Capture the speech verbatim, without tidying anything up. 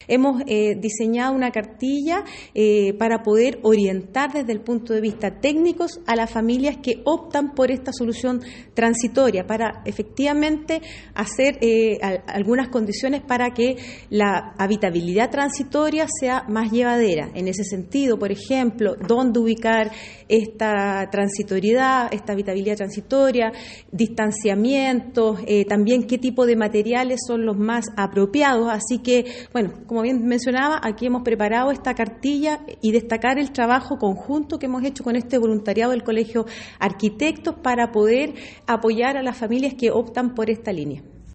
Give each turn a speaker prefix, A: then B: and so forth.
A: hemos eh, diseñado una cartilla eh, para poder orientar desde el punto de vista técnico a las familias que optan por esta solución transitoria, para efectivamente hacer eh, a, algunas condiciones para que la habitabilidad transitoria sea más llevadera. En ese sentido, por ejemplo, dónde ubicar esta transitoriedad, esta habitabilidad transitoria, distanciamientos, eh, también qué tipo de materiales son los más apropiados. Así que, bueno, como bien mencionaba, aquí hemos preparado esta cartilla y destacar el trabajo conjunto que hemos hecho con este voluntariado del Colegio Arquitectos para poder apoyar a las familias que optan por esta línea.